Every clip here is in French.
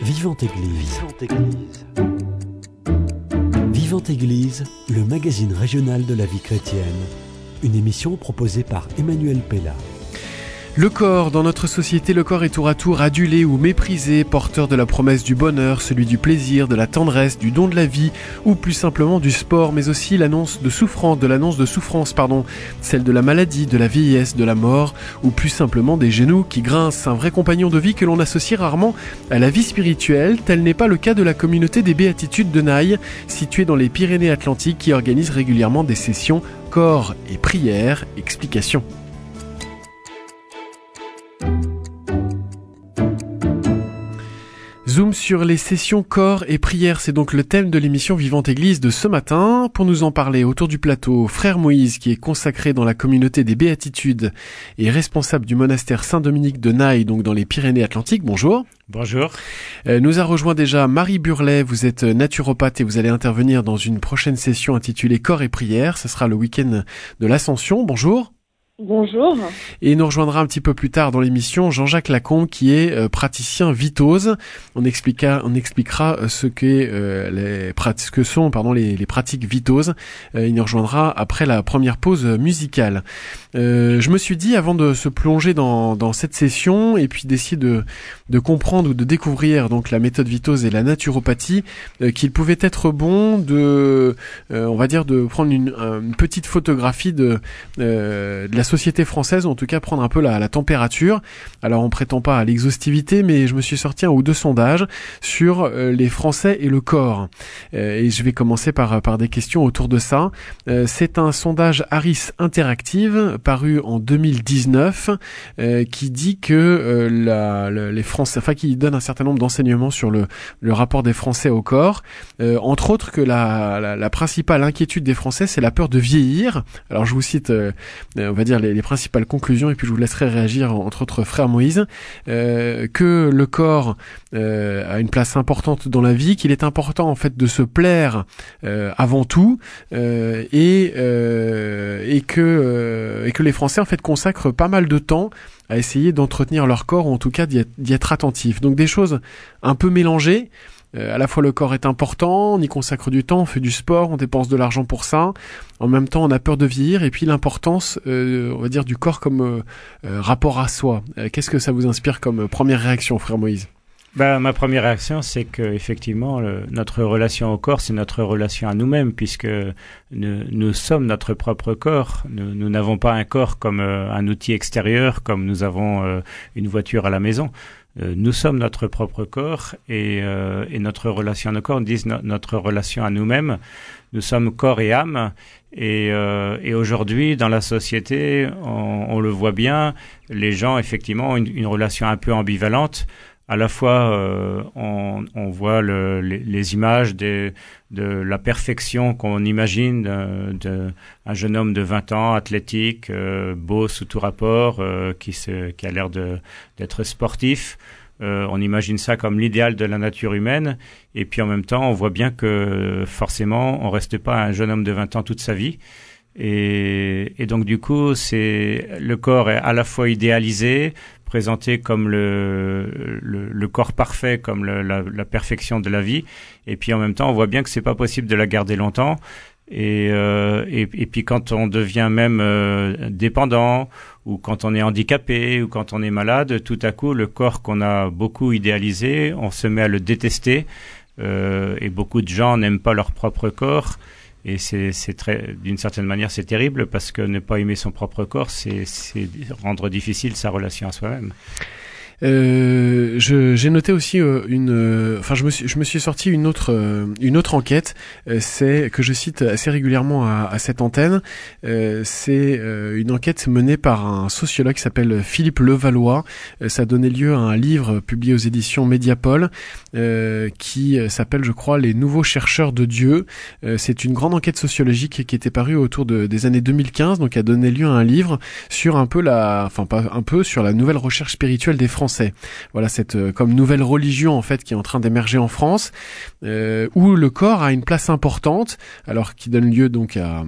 Vivante Église. Vivante Église, le magazine régional de la vie chrétienne. Une émission proposée par Emmanuel Pella. Le corps, dans notre société, le corps est tour à tour adulé ou méprisé, porteur de la promesse du bonheur, celui du plaisir, de la tendresse, du don de la vie, ou plus simplement du sport, mais aussi l'annonce de souffrance, celle de la maladie, de la vieillesse, de la mort, ou plus simplement des genoux qui grincent, un vrai compagnon de vie que l'on associe rarement à la vie spirituelle. Tel n'est pas le cas de la communauté des Béatitudes de Naï, située dans les Pyrénées-Atlantiques, qui organise régulièrement des sessions corps et prière. Explication. Zoom sur les sessions corps et prière, c'est donc le thème de l'émission Vivante Église de ce matin. Pour nous en parler autour du plateau, Frère Moïse, qui est consacré dans la communauté des Béatitudes et responsable du monastère Saint-Dominique de Naï, donc dans les Pyrénées-Atlantiques. Bonjour. Bonjour. Nous a rejoint déjà Marie Burlet, vous êtes naturopathe et vous allez intervenir dans une prochaine session intitulée Corps et prière. Ce sera le week-end de l'Ascension. Bonjour. Bonjour. Et il nous rejoindra un petit peu plus tard dans l'émission Jean-Jacques Lacombe qui est praticien vitose. On expliquera ce que sont les pratiques vitoses. Il nous rejoindra après la première pause musicale. Je me suis dit, avant de se plonger dans cette session et puis d'essayer de comprendre ou de découvrir donc la méthode vitose et la naturopathie, qu'il pouvait être bon de prendre une petite photographie de la société française, ou en tout cas prendre un peu la température. Alors on prétend pas à l'exhaustivité, mais je me suis sorti un ou deux sondages sur les Français et le corps. Et je vais commencer par des questions autour de ça. C'est un sondage Harris Interactive paru en 2019 qui dit que les Français, qui donne un certain nombre d'enseignements sur le rapport des Français au corps. Entre autres que la principale inquiétude des Français, c'est la peur de vieillir. Alors je vous cite, on va dire les principales conclusions et puis je vous laisserai réagir entre autres Frère Moïse, que le corps a une place importante dans la vie, qu'il est important en fait de se plaire avant tout et que les Français en fait consacrent pas mal de temps à essayer d'entretenir leur corps ou en tout cas d'y être attentif. Donc des choses un peu mélangées. À la fois le corps est important, on y consacre du temps, on fait du sport, on dépense de l'argent pour ça. En même temps, on a peur de vieillir et puis l'importance, on va dire, du corps comme rapport à soi. Qu'est-ce que ça vous inspire comme première réaction, Frère Moïse ? Ma première réaction, c'est que effectivement, notre relation au corps, c'est notre relation à nous-mêmes, puisque nous sommes notre propre corps. Nous n'avons pas un corps comme un outil extérieur, comme nous avons une voiture à la maison. Nous sommes notre propre corps et notre relation à nos corps, disent notre relation à nous-mêmes. Nous sommes corps et âme et aujourd'hui dans la société, on le voit bien, les gens effectivement ont une relation un peu ambivalente. À la fois, on voit les images de la perfection qu'on imagine d'un jeune homme de 20 ans, athlétique, beau sous tout rapport, qui a l'air d'être sportif. On imagine ça comme l'idéal de la nature humaine. Et puis en même temps, on voit bien que forcément, on reste pas un jeune homme de 20 ans toute sa vie. Et donc du coup, le corps est à la fois idéalisé, présenté comme le corps parfait, comme la perfection de la vie, et puis en même temps on voit bien que c'est pas possible de la garder longtemps, et puis quand on devient même dépendant, ou quand on est handicapé, ou quand on est malade, tout à coup le corps qu'on a beaucoup idéalisé, on se met à le détester, et beaucoup de gens n'aiment pas leur propre corps. Et d'une certaine manière, c'est terrible parce que ne pas aimer son propre corps, c'est rendre difficile sa relation à soi-même. J'ai noté aussi je me suis sorti une autre enquête, c'est que je cite assez régulièrement à cette antenne. C'est une enquête menée par un sociologue qui s'appelle Philippe Levallois. Ça a donné lieu à un livre publié aux éditions Mediapol qui s'appelle, je crois, Les nouveaux chercheurs de Dieu. C'est une grande enquête sociologique qui était parue autour des années 2015, donc a donné lieu à un livre sur sur la nouvelle recherche spirituelle des Français. français. Voilà cette comme nouvelle religion en fait qui est en train d'émerger en France, où le corps a une place importante, alors qui donne lieu donc à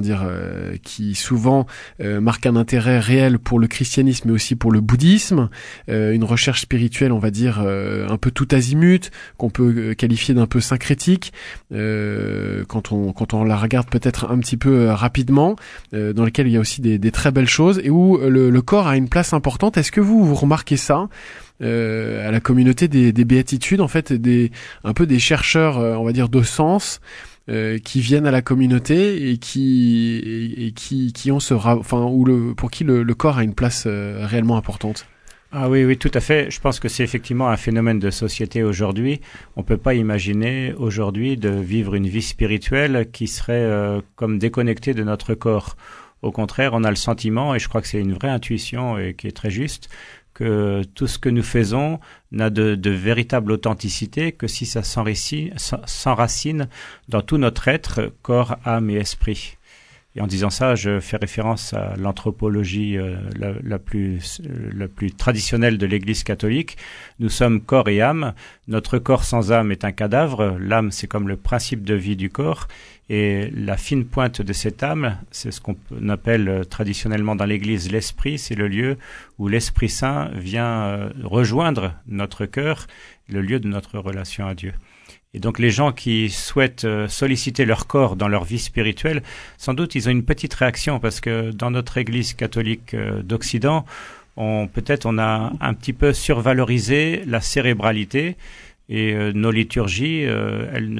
qui souvent marque un intérêt réel pour le christianisme mais aussi pour le bouddhisme, une recherche spirituelle on va dire un peu tout azimut qu'on peut qualifier d'un peu syncrétique quand on la regarde peut-être un petit peu rapidement, dans lequel il y a aussi des très belles choses et où le corps a une place importante. Est-ce que vous remarquez ça à la communauté des béatitudes, en fait, un peu des chercheurs, on va dire, de sens, qui viennent à la communauté et qui ont pour qui le corps a une place réellement importante? Ah oui, oui, tout à fait. Je pense que c'est effectivement un phénomène de société aujourd'hui. On peut pas imaginer aujourd'hui de vivre une vie spirituelle qui serait comme déconnectée de notre corps. Au contraire, on a le sentiment, et je crois que c'est une vraie intuition et qui est très juste, que tout ce que nous faisons n'a de véritable authenticité que si ça s'enracine dans tout notre être, corps, âme et esprit. Et en disant ça, je fais référence à l'anthropologie la plus traditionnelle de l'Église catholique. Nous sommes corps et âme. Notre corps sans âme est un cadavre. L'âme, c'est comme le principe de vie du corps. Et la fine pointe de cette âme, c'est ce qu'on appelle traditionnellement dans l'Église l'esprit. C'est le lieu où l'Esprit Saint vient rejoindre notre cœur, le lieu de notre relation à Dieu. Et donc les gens qui souhaitent solliciter leur corps dans leur vie spirituelle, sans doute ils ont une petite réaction parce que dans notre Église catholique d'Occident, on a un petit peu survalorisé la cérébralité et nos liturgies, elles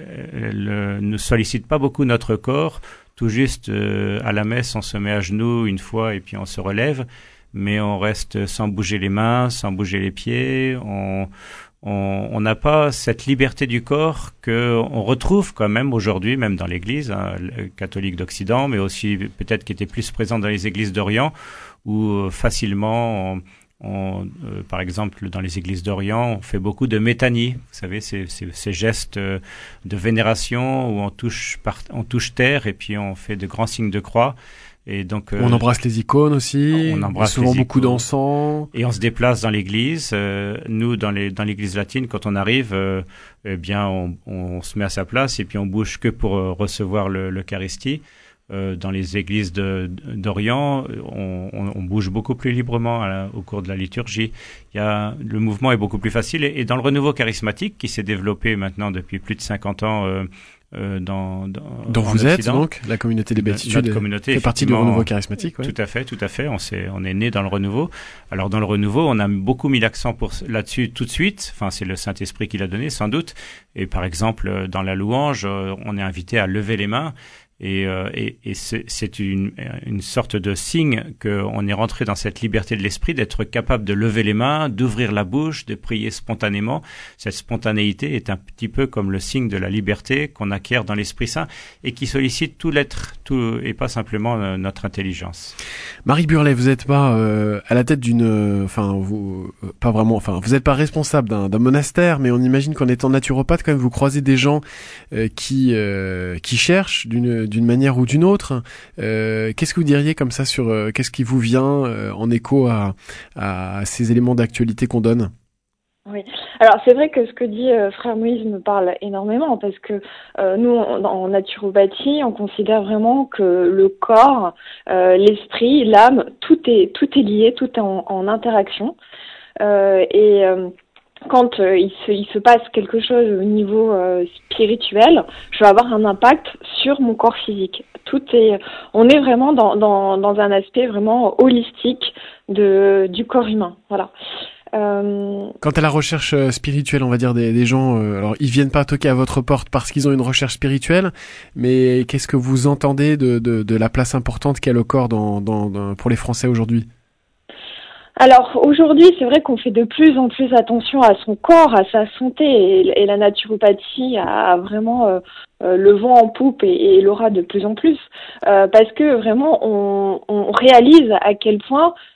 ne sollicitent pas beaucoup notre corps. Tout juste à la messe, on se met à genoux une fois et puis on se relève, mais on reste sans bouger les mains, sans bouger les pieds. On n'a pas cette liberté du corps que on retrouve quand même aujourd'hui, même dans l'Église catholique d'Occident, mais aussi peut-être qui était plus présente dans les églises d'Orient, où facilement, par exemple, dans les églises d'Orient, on fait beaucoup de métanie. Vous savez, ces gestes de vénération où on touche terre et puis on fait de grands signes de croix. Et donc, on embrasse les icônes aussi. On embrasse souvent les beaucoup icônes. d'encens. Et on se déplace dans l'église. Nous, dans l'église latine, quand on arrive, eh bien, on se met à sa place et puis on bouge que pour recevoir l'Eucharistie. Dans les églises d'Orient, on bouge beaucoup plus librement au cours de la liturgie. Le mouvement est beaucoup plus facile. Et dans le renouveau charismatique qui s'est développé maintenant depuis plus de 50 ans, dont vous êtes donc la communauté des béatitudes fait partie du renouveau charismatique. Ouais. Tout à fait. On est né dans le renouveau. Alors dans le renouveau, on a beaucoup mis l'accent là-dessus tout de suite. Enfin, c'est le Saint-Esprit qui l'a donné sans doute. Et par exemple, dans la louange, on est invité à lever les mains. Et c'est une sorte de signe qu'on est rentré dans cette liberté de l'esprit, d'être capable de lever les mains, d'ouvrir la bouche, de prier spontanément. Cette spontanéité est un petit peu comme le signe de la liberté qu'on acquiert dans l'Esprit Saint et qui sollicite tout l'être, et pas simplement notre intelligence. Marie Burlet, vous n'êtes pas à la tête vous n'êtes pas responsable d'un monastère, mais on imagine qu'en étant naturopathe, quand même, vous croisez des gens qui cherchent d'une manière ou d'une autre. Qu'est-ce que vous diriez comme ça sur qu'est-ce qui vous vient en écho à ces éléments d'actualité qu'on donne? Oui, alors c'est vrai que ce que dit Frère Moïse me parle énormément parce que nous, en naturopathie, on considère vraiment que le corps, l'esprit, l'âme, tout est lié, tout est en interaction. Quand il se passe quelque chose au niveau spirituel, je vais avoir un impact sur mon corps physique. On est vraiment dans un aspect vraiment holistique du corps humain. Voilà. Quant à la recherche spirituelle, on va dire des gens, alors ils viennent pas toquer à votre porte parce qu'ils ont une recherche spirituelle, mais qu'est-ce que vous entendez de la place importante qu'a le corps pour les Français aujourd'hui? Alors aujourd'hui, c'est vrai qu'on fait de plus en plus attention à son corps, à sa santé, et la naturopathie a vraiment le vent en poupe et l'aura de plus en plus, parce que vraiment on réalise à quel point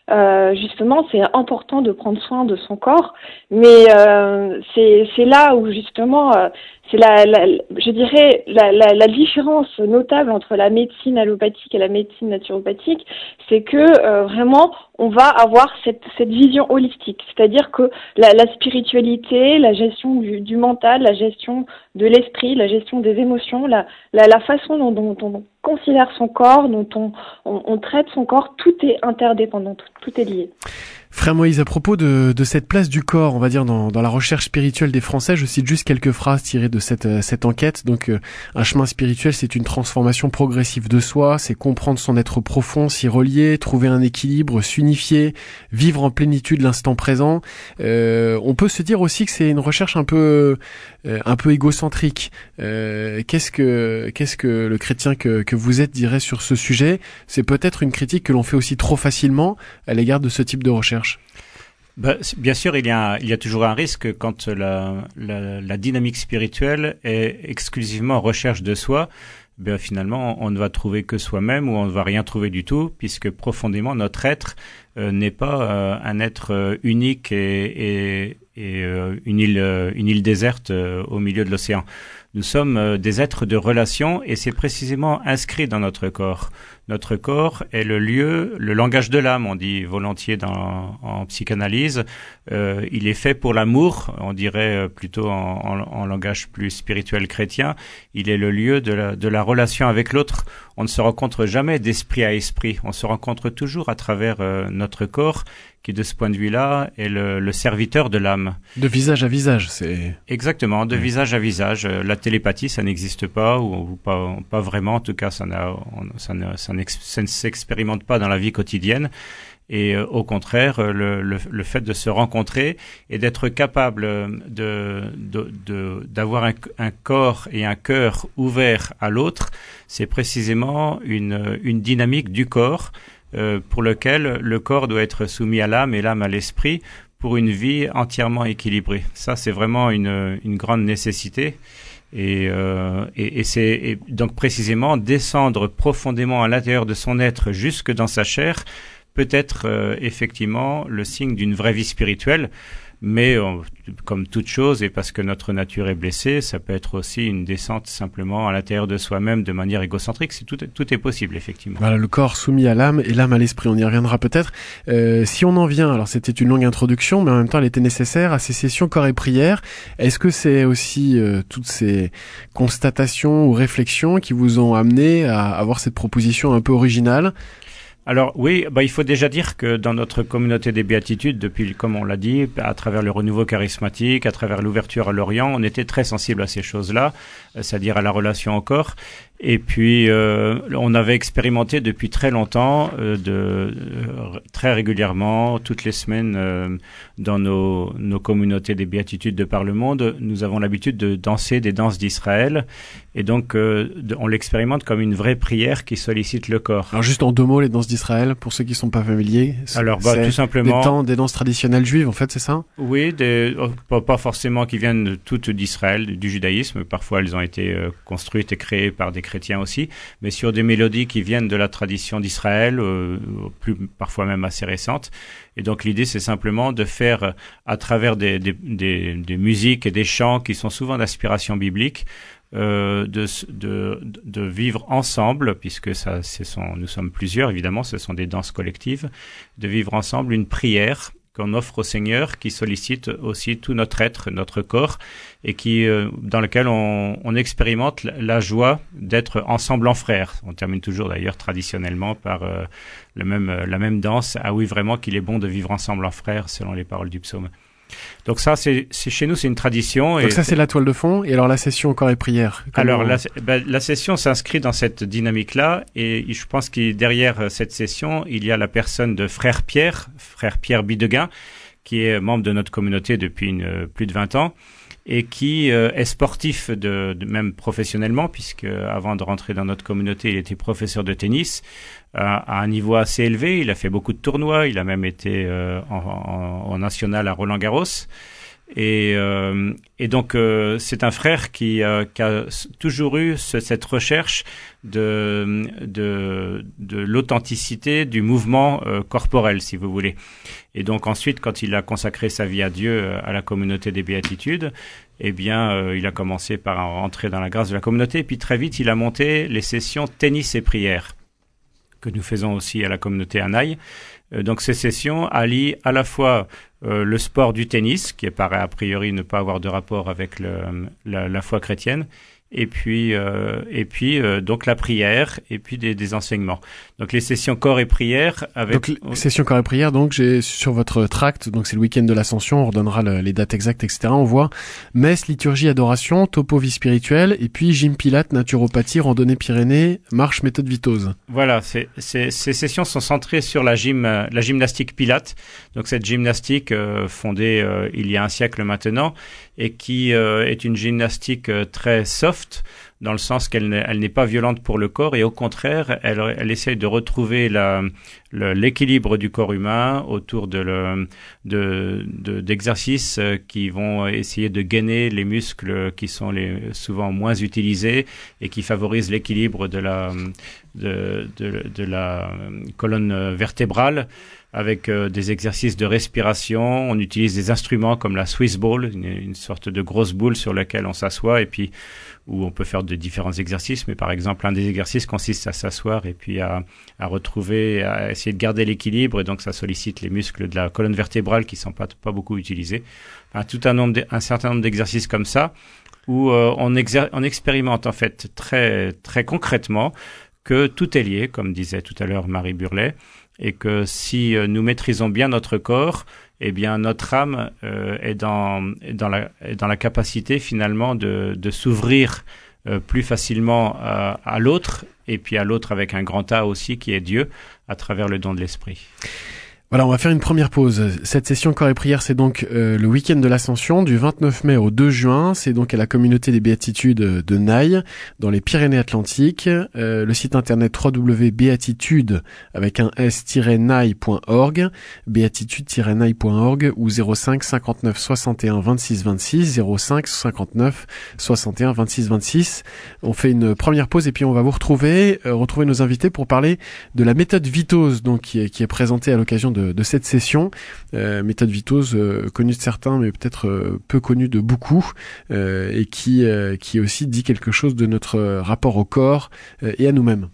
justement, c'est important de prendre soin de son corps, mais c'est là où justement, c'est je dirais la différence notable entre la médecine allopathique et la médecine naturopathique, c'est que vraiment on va avoir cette vision holistique, c'est-à-dire que la spiritualité, la gestion du mental, la gestion de l'esprit, la gestion des émotions, la façon dont on considère son corps, dont on traite son corps, tout est interdépendant, tout est lié. Frère Moïse, à propos de cette place du corps, on va dire dans la recherche spirituelle des Français, je cite juste quelques phrases tirées de cette enquête. Donc, un chemin spirituel, c'est une transformation progressive de soi, c'est comprendre son être profond, s'y relier, trouver un équilibre, s'unifier, vivre en plénitude l'instant présent. On peut se dire aussi que c'est une recherche un peu égocentrique. Qu'est-ce que le chrétien que vous êtes dirait sur ce sujet? C'est peut-être une critique que l'on fait aussi trop facilement à l'égard de ce type de recherche. Bien sûr, il y a toujours un risque quand la dynamique spirituelle est exclusivement en recherche de soi. Finalement, on ne va trouver que soi-même ou on ne va rien trouver du tout, puisque profondément notre être n'est pas un être unique et une île déserte au milieu de l'océan. Nous sommes des êtres de relation et c'est précisément inscrit dans notre corps. Notre corps est le langage de l'âme, on dit volontiers en psychanalyse. Il est fait pour l'amour, on dirait plutôt en langage plus spirituel chrétien. Il est le lieu de la relation avec l'autre. On ne se rencontre jamais d'esprit à esprit. On se rencontre toujours à travers notre corps, qui de ce point de vue-là est le serviteur de l'âme. De visage à visage, c'est... Exactement, de visage à visage. La télépathie, ça n'existe pas, ou pas vraiment. En tout cas, ça ne s'expérimente pas dans la vie quotidienne. Et au contraire, le fait de se rencontrer et d'être capable d'avoir un corps et un cœur ouverts à l'autre, c'est précisément une dynamique du corps pour lequel le corps doit être soumis à l'âme et l'âme à l'esprit pour une vie entièrement équilibrée. Ça, c'est vraiment une grande nécessité. Et donc précisément descendre profondément à l'intérieur de son être jusque dans sa chair peut être effectivement le signe d'une vraie vie spirituelle, mais comme toute chose, et parce que notre nature est blessée, ça peut être aussi une descente simplement à l'intérieur de soi-même de manière égocentrique. Tout est possible, effectivement. Voilà, le corps soumis à l'âme et l'âme à l'esprit, on y reviendra peut-être. Si on en vient, alors c'était une longue introduction, mais en même temps elle était nécessaire, à ces sessions corps et prière. Est-ce que c'est aussi toutes ces constatations ou réflexions qui vous ont amené à avoir cette proposition un peu originale? Alors oui, il faut déjà dire que dans notre communauté des béatitudes, depuis, comme on l'a dit, à travers le renouveau charismatique, à travers l'ouverture à l'Orient, on était très sensible à ces choses-là, c'est-à-dire à la relation au corps. Et puis, on avait expérimenté depuis très longtemps, très régulièrement, toutes les semaines, dans nos communautés des béatitudes de par le monde, nous avons l'habitude de danser des danses d'Israël. Et donc, on l'expérimente comme une vraie prière qui sollicite le corps. Alors, juste en 2 mots, les danses d'Israël, pour ceux qui sont pas familiers. Alors, tout simplement. Des danses traditionnelles juives, en fait, c'est ça? Oui, pas forcément qui viennent toutes d'Israël, du judaïsme. Parfois, elles ont été construites et créées par des chrétiens aussi, mais sur des mélodies qui viennent de la tradition d'Israël, parfois même assez récentes. Et donc l'idée, c'est simplement de faire, à travers des musiques et des chants qui sont souvent d'inspiration biblique, de vivre ensemble, puisque nous sommes plusieurs, évidemment, ce sont des danses collectives, de vivre ensemble une prière qu'on offre au Seigneur, qui sollicite aussi tout notre être, notre corps, et dans lequel on expérimente la joie d'être ensemble en frères. On termine toujours d'ailleurs traditionnellement par la même danse. Ah oui, vraiment qu'il est bon de vivre ensemble en frères, selon les paroles du psaume. Donc ça, c'est chez nous, c'est une tradition. Donc ça, c'est la toile de fond. Et alors la session corps et prière. Alors la session s'inscrit dans cette dynamique-là, et je pense que derrière cette session, il y a la personne de frère Pierre Bideguin, qui est membre de notre communauté depuis plus de 20 ans. Et qui est sportif même professionnellement, puisque avant de rentrer dans notre communauté, il était professeur de tennis à un niveau assez élevé. Il a fait beaucoup de tournois, il a même été en national à Roland-Garros. Et donc c'est un frère qui a toujours eu cette recherche de l'authenticité du mouvement corporel, si vous voulez. Et donc ensuite, quand il a consacré sa vie à Dieu, à la communauté des béatitudes, eh bien, il a commencé par entrer dans la grâce de la communauté, et puis très vite, il a monté les sessions tennis et prière que nous faisons aussi à la communauté Anaï. Donc ces sessions allient à la fois le sport du tennis, qui paraît a priori ne pas avoir de rapport avec la foi chrétienne, et puis donc la prière, et puis des enseignements. Donc les sessions corps et prière avec... Donc les sessions corps et prière, donc j'ai sur votre tract, donc c'est le week-end de l'Ascension, on redonnera les dates exactes, etc. On voit messe, liturgie, adoration, topo, vie spirituelle, et puis gym pilate, naturopathie, randonnée Pyrénées, marche, méthode Vitose. Voilà, ces sessions sont centrées sur la gymnastique pilate, donc cette gymnastique fondée il y a un siècle maintenant, et qui est une gymnastique très soft, dans le sens qu'elle n'est pas violente pour le corps, et au contraire, elle essaye de retrouver l'équilibre du corps humain autour d'exercices qui vont essayer de gainer les muscles qui sont souvent moins utilisés et qui favorisent l'équilibre de la colonne vertébrale, avec des exercices de respiration. On utilise des instruments comme la Swiss Ball, une sorte de grosse boule sur laquelle on s'assoit, et puis où on peut faire de différents exercices. Mais par exemple, un des exercices consiste à s'asseoir et puis à essayer de garder l'équilibre, et donc ça sollicite les muscles de la colonne vertébrale qui sont pas beaucoup utilisés. Enfin, un certain nombre d'exercices comme ça, où on expérimente en fait très très concrètement que tout est lié, comme disait tout à l'heure Marie Burlet, et que si nous maîtrisons bien notre corps, eh bien notre âme est dans la capacité finalement de s'ouvrir plus facilement à l'autre, et puis à l'autre avec un grand A aussi qui est Dieu, à travers le don de l'esprit. Voilà, on va faire une première pause. Cette session corps et prière, c'est donc le week-end de l'Ascension, du 29 mai au 2 juin. C'est donc à la communauté des béatitudes de Naï, dans les Pyrénées-Atlantiques. Le site internet www.béatitude avec un s-naï.org, béatitude-naï.org, ou 05 59 61 26 26, 05 59 61 26 26. On fait une première pause et puis on va vous retrouver nos invités pour parler de la méthode Vitose, donc qui est présentée à l'occasion de cette session, méthode Vitose connue de certains mais peut-être peu connue de beaucoup, et qui aussi dit quelque chose de notre rapport au corps et à nous-mêmes.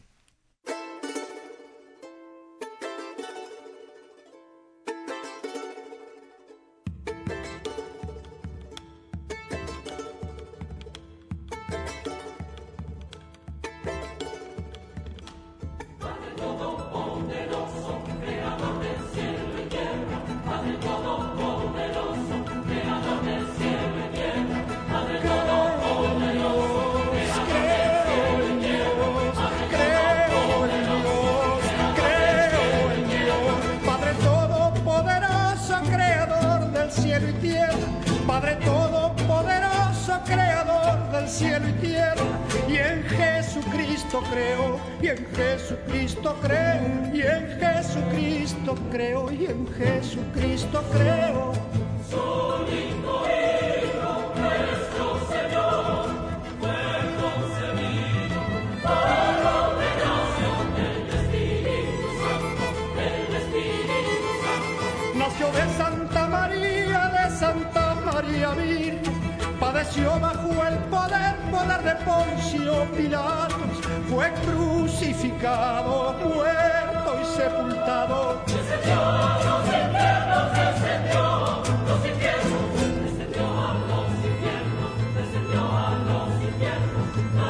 Padeció bajo el poder de Poncio Pilatos, fue crucificado, muerto y sepultado. Descendió a los infiernos, descendió a los infiernos, descendió a los infiernos, descendió a los infiernos.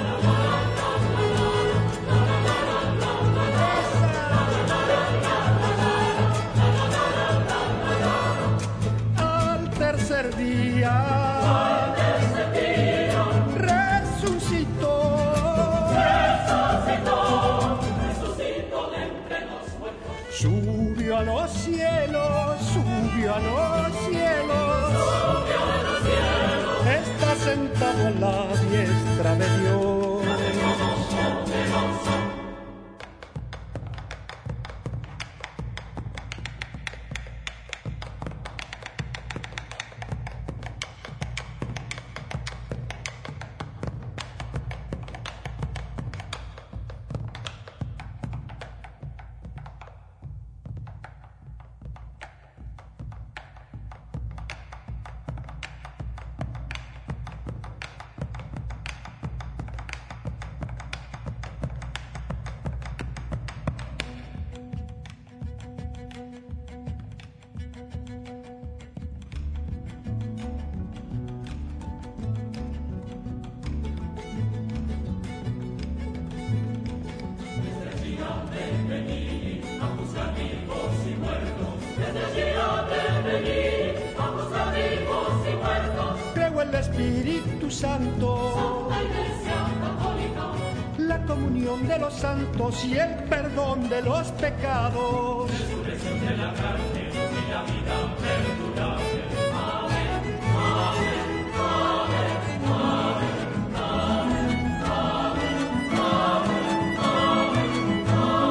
Al tercer día subió a los cielos, subió a los cielos, subió a los cielos, está sentado a la diestra de Dios. el Espíritu Santo, la comunión de los santos y el perdón de los pecados, resurrección de la carne y la vida perdurable. Amén, amén, amén, amén, amén, amén, amén, amén,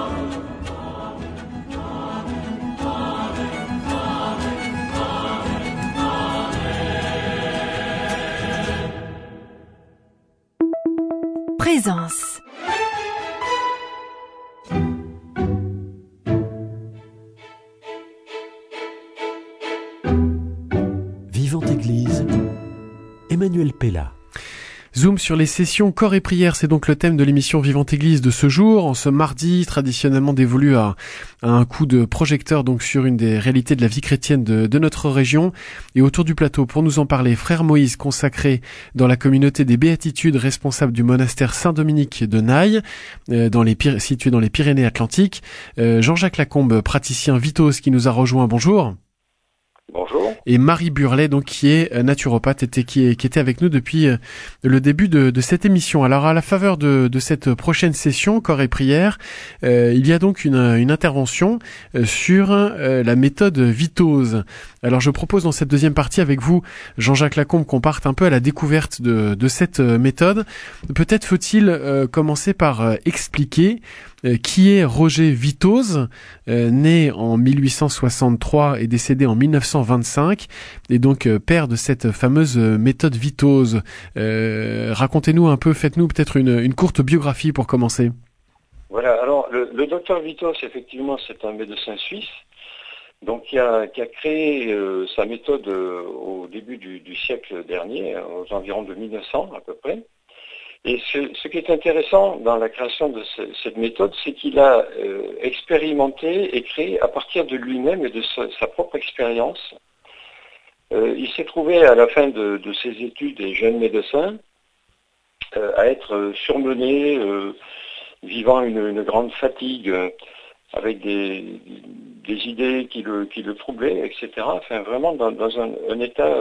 Présence. Vivante Église, Emmanuel Pella. Zoom sur les sessions corps et prière, c'est donc le thème de l'émission Vivante Église de ce jour, en ce mardi traditionnellement dévolu à un coup de projecteur donc sur une des réalités de la vie chrétienne de notre région. Et autour du plateau, pour nous en parler, frère Moïse, consacré dans la communauté des Béatitudes, responsable du monastère Saint-Dominique de Naï, situé dans les Pyrénées-Atlantiques. Jean-Jacques Lacombe, praticien Vitos, qui nous a rejoint. Bonjour. Bonjour. Et Marie Burlet, donc, qui est naturopathe, qui était avec nous depuis le début de cette émission. Alors, à la faveur de cette prochaine session, corps et prière, il y a donc une intervention sur la méthode Vitos. Alors, je propose dans cette deuxième partie avec vous, Jean-Jacques Lacombe, qu'on parte un peu à la découverte de cette méthode. Peut-être faut-il commencer par expliquer qui est Roger Vitos, né en 1863 et décédé en 1925, et donc père de cette fameuse méthode Vitos. Racontez-nous un peu, faites-nous peut-être une courte biographie pour commencer. Voilà, alors le docteur Vitos, effectivement, c'est un médecin suisse, donc qui a créé sa méthode au début du siècle dernier, aux environs de 1900 à peu près. Et ce qui est intéressant dans la création de cette méthode, c'est qu'il a expérimenté et créé à partir de lui-même et de sa propre expérience. Il s'est trouvé à la fin de ses études et jeune médecin à être surmené, vivant une grande fatigue, avec des idées qui le troublaient, etc. Enfin, vraiment dans un état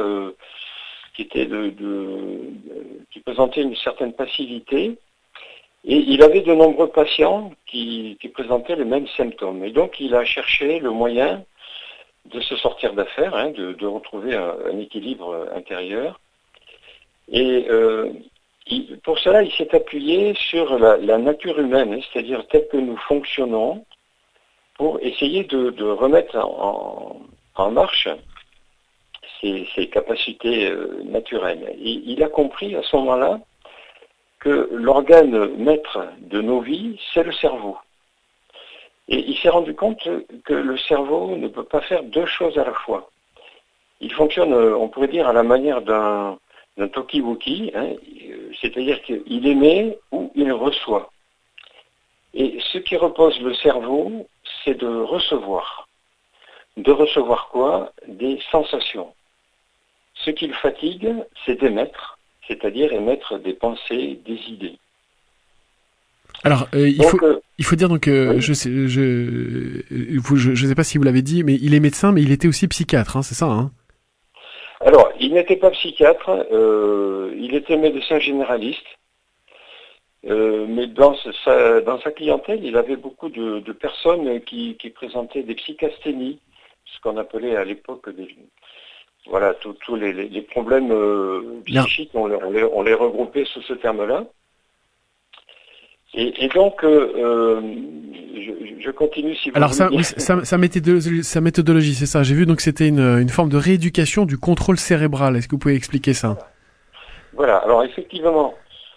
qui présentait une certaine passivité, et il avait de nombreux patients qui présentaient les mêmes symptômes. Et donc il a cherché le moyen de se sortir d'affaire, de retrouver un équilibre intérieur. Et pour cela, il s'est appuyé sur la nature humaine, c'est-à-dire telle que nous fonctionnons, pour essayer de remettre en marche ses capacités naturelles. Et il a compris à ce moment-là que l'organe maître de nos vies, c'est le cerveau. Et il s'est rendu compte que le cerveau ne peut pas faire deux choses à la fois. Il fonctionne, on pourrait dire, à la manière d'un talkie-walkie, c'est-à-dire qu'il émet ou il reçoit. Et ce qui repose le cerveau, c'est de recevoir. De recevoir quoi? Des sensations. Ce qui le fatigue, c'est d'émettre, c'est-à-dire émettre des pensées, des idées. Alors, il faut dire donc, oui. Je sais pas si vous l'avez dit, mais il est médecin, mais il était aussi psychiatre, c'est ça, hein? Alors, il n'était pas psychiatre, il était médecin généraliste, mais dans sa clientèle, il avait beaucoup de personnes qui présentaient des psychasthénies, ce qu'on appelait à l'époque voilà, tous les problèmes psychiques, on les regroupait sous ce terme-là. Et donc, je continue si vous alors voulez. Alors sa méthodologie, c'est ça. J'ai vu donc c'était une forme de rééducation du contrôle cérébral. Est-ce que vous pouvez expliquer ça? Voilà. Alors effectivement,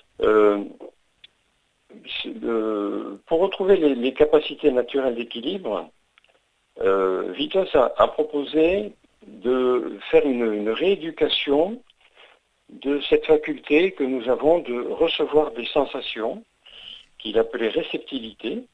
pour retrouver les capacités naturelles d'équilibre, Vitos a proposé de faire une rééducation de cette faculté que nous avons de recevoir des sensations, qu'il appelait réceptivité,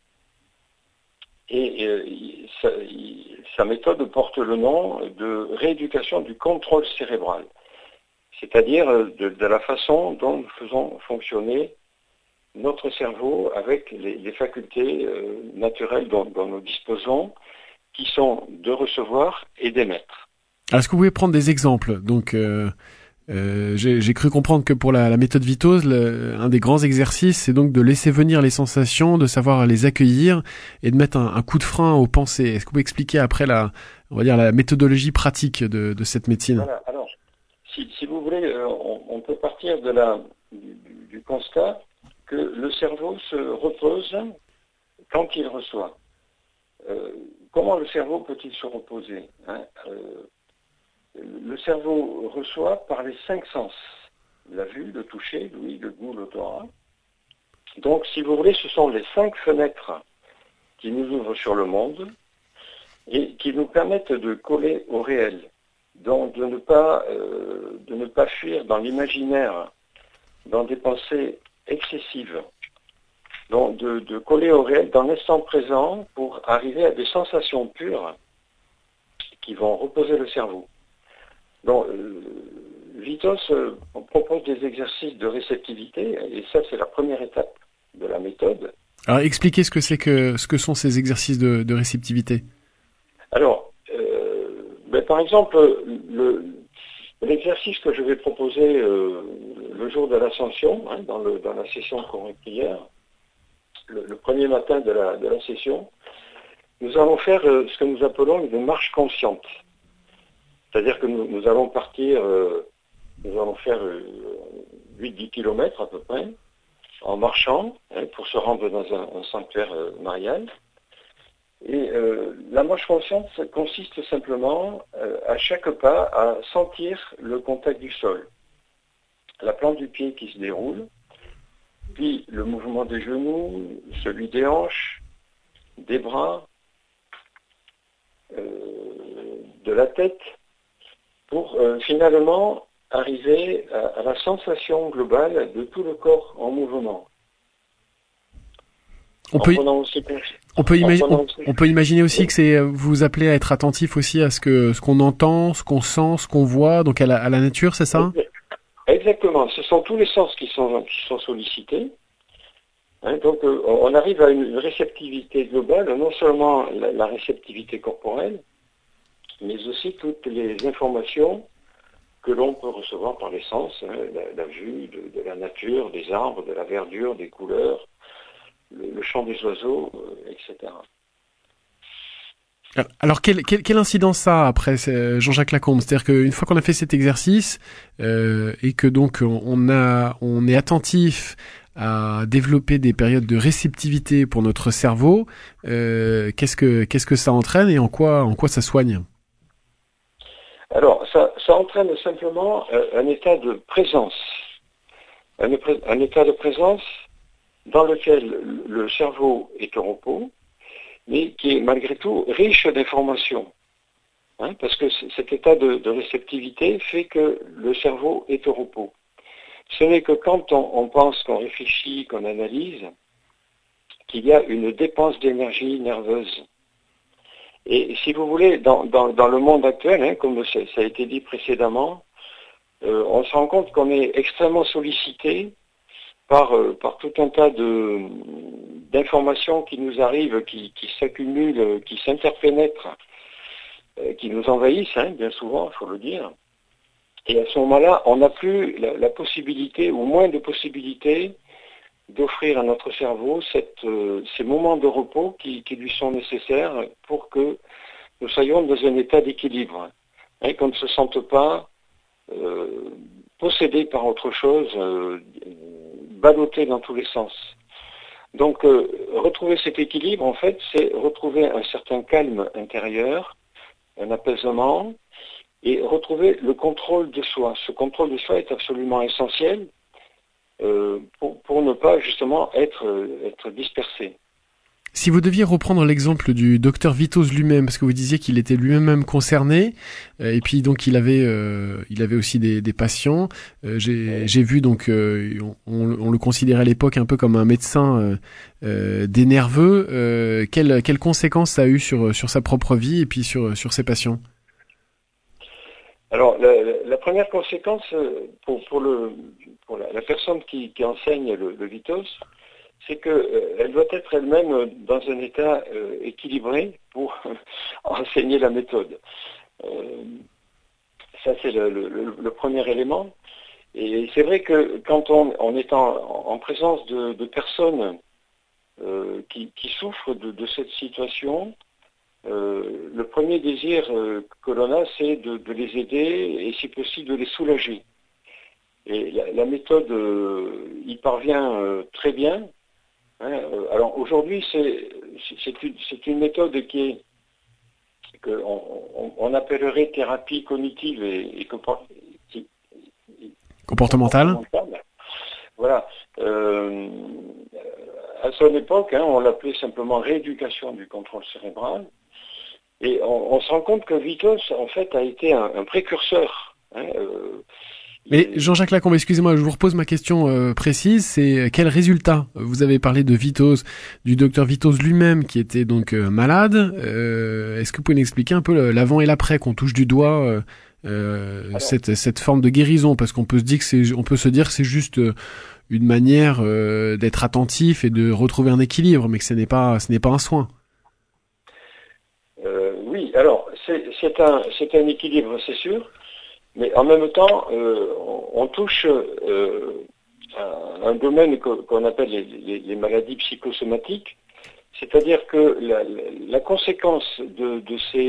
et sa méthode porte le nom de rééducation du contrôle cérébral, c'est-à-dire de la façon dont nous faisons fonctionner notre cerveau avec les facultés naturelles dont nous disposons, qui sont de recevoir et d'émettre. Alors, est-ce que vous pouvez prendre des exemples? Donc, J'ai cru comprendre que pour la méthode Vitos, un des grands exercices, c'est donc de laisser venir les sensations, de savoir les accueillir et de mettre un coup de frein aux pensées. Est-ce que vous pouvez expliquer après on va dire la méthodologie pratique de cette médecine? Voilà. Alors, si vous voulez, on peut partir du constat que le cerveau se repose quand il reçoit. Comment le cerveau peut-il se reposer, hein? Le cerveau reçoit par les 5 sens. La vue, le toucher, l'ouïe, le goût, l'odorat. Donc, si vous voulez, ce sont les 5 fenêtres qui nous ouvrent sur le monde et qui nous permettent de coller au réel. Donc, de ne pas fuir dans l'imaginaire, dans des pensées excessives. Donc, de coller au réel dans l'instant présent pour arriver à des sensations pures qui vont reposer le cerveau. Donc, Vitos propose des exercices de réceptivité, et ça, c'est la première étape de la méthode. Alors, expliquez ce que sont ces exercices de réceptivité. Alors, par exemple, l'exercice que je vais proposer le jour de l'Ascension, hein, dans la session Coran et prière, le premier matin de la session, nous allons faire ce que nous appelons une marche consciente. C'est-à-dire que nous allons partir, nous allons faire 8-10 km à peu près, en marchant, hein, pour se rendre dans un sanctuaire marial. Et la marche consciente consiste simplement, à chaque pas, à sentir le contact du sol. La plante du pied qui se déroule, puis le mouvement des genoux, celui des hanches, des bras, de la tête, pour finalement arriver à la sensation globale de tout le corps en mouvement. On peut imaginer aussi que vous appelez à être attentif aussi à ce qu'on entend, ce qu'on sent, ce qu'on voit, donc à la nature, c'est ça? Exactement. Ce sont tous les sens qui sont sollicités. Hein, donc on arrive à une réceptivité globale, non seulement la réceptivité corporelle, mais aussi toutes les informations que l'on peut recevoir par les sens, hein, la vue de la nature, des arbres, de la verdure, des couleurs, le chant des oiseaux, etc. Alors, quelle incidence ça a après, Jean-Jacques Lacombe? C'est-à-dire qu'une fois qu'on a fait cet exercice et que donc on est attentif à développer des périodes de réceptivité pour notre cerveau, qu'est-ce que ça entraîne et en quoi ça soigne? Alors, ça entraîne simplement un état de présence, un état de présence dans lequel le cerveau est au repos, mais qui est malgré tout riche d'informations. Hein, parce que cet état de réceptivité fait que le cerveau est au repos. Ce n'est que quand on pense, qu'on réfléchit, qu'on analyse, qu'il y a une dépense d'énergie nerveuse. Et si vous voulez, dans le monde actuel, hein, comme ça a été dit précédemment, on se rend compte qu'on est extrêmement sollicité par tout un tas d'informations qui nous arrivent, qui s'accumulent, qui s'interpénètrent, qui nous envahissent, hein, bien souvent, il faut le dire. Et à ce moment-là, on n'a plus la possibilité, ou moins de possibilités, d'offrir à notre cerveau ces moments de repos qui lui sont nécessaires pour que nous soyons dans un état d'équilibre, hein, qu'on ne se sente pas possédé par autre chose, ballotté dans tous les sens. Donc, retrouver cet équilibre, en fait, c'est retrouver un certain calme intérieur, un apaisement, et retrouver le contrôle de soi. Ce contrôle de soi est absolument essentiel pour ne pas justement être dispersé. Si vous deviez reprendre l'exemple du docteur Vitos lui-même, parce que vous disiez qu'il était lui-même concerné, et puis donc il avait aussi des patients. J'ai vu donc on le considérait à l'époque un peu comme un médecin des nerveux. Quelles conséquences ça a eu sur sa propre vie et puis sur ses patients? Alors la première conséquence pour la personne qui enseigne le Vitos, c'est qu'elle doit être elle-même dans un état équilibré pour enseigner la méthode. Ça, c'est le premier élément. Et c'est vrai que quand on est en présence de personnes qui souffrent de cette situation, le premier désir que l'on a, c'est de les aider et si possible de les soulager. Et la méthode y parvient très bien. Hein. Alors aujourd'hui, c'est une méthode qu'on appellerait thérapie cognitive et comportementale. Voilà. À son époque, on l'appelait simplement rééducation du contrôle cérébral. Et on se rend compte que Vitos, en fait, a été un précurseur. Mais Jean-Jacques Lacombe, excusez-moi, je vous repose ma question précise, c'est quel résultat? Vous avez parlé de Vitos, du docteur Vitos lui-même qui était donc malade. Est-ce que vous pouvez nous expliquer un peu l'avant et l'après, qu'on touche du doigt cette forme de guérison? Parce qu'on peut se dire que c'est juste une manière d'être attentif et de retrouver un équilibre, mais que ce n'est pas un soin. Oui, alors c'est un équilibre, c'est sûr. Mais en même temps, on touche un domaine qu'on appelle les maladies psychosomatiques, c'est-à-dire que la conséquence de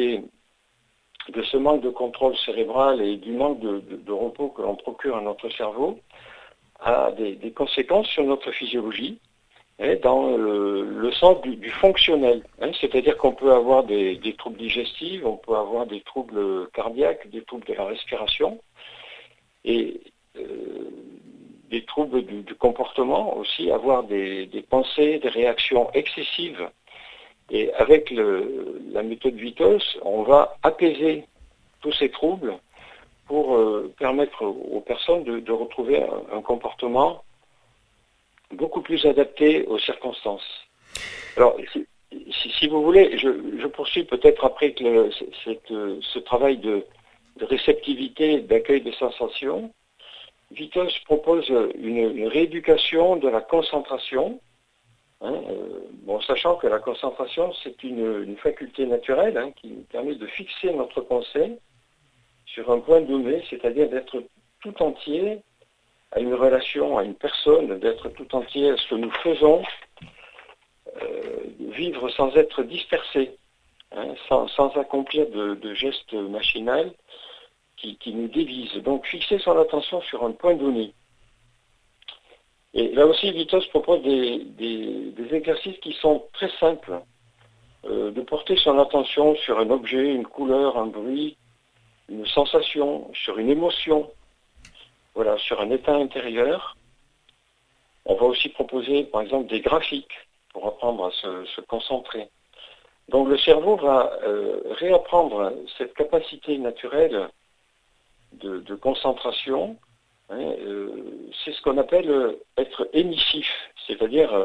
ce manque de contrôle cérébral et du manque de repos que l'on procure à notre cerveau a des conséquences sur notre physiologie, dans le sens du fonctionnel. C'est-à-dire qu'on peut avoir des troubles digestifs, on peut avoir des troubles cardiaques, des troubles de la respiration, et des troubles du comportement aussi, avoir des pensées, des réactions excessives. Et avec la méthode Vitos, on va apaiser tous ces troubles pour permettre aux personnes de retrouver un comportement beaucoup plus adapté aux circonstances. Alors, si vous voulez, je poursuis peut-être après que ce travail de réceptivité, d'accueil des sensations. Vitos propose une rééducation de la concentration, sachant que la concentration, c'est une faculté naturelle qui nous permet de fixer notre pensée sur un point donné, c'est-à-dire d'être tout entier à une relation, à une personne, d'être tout entier à ce que nous faisons, vivre sans être dispersé, sans accomplir de gestes machinaux qui nous dévisent. Donc fixer son attention sur un point donné. Et là aussi, Vitos propose des exercices qui sont très simples. De porter son attention sur un objet, une couleur, un bruit, une sensation, sur une émotion. Voilà, sur un état intérieur. On va aussi proposer, par exemple, des graphiques pour apprendre à se concentrer. Donc le cerveau va réapprendre cette capacité naturelle de concentration. C'est ce qu'on appelle être émissif, c'est-à-dire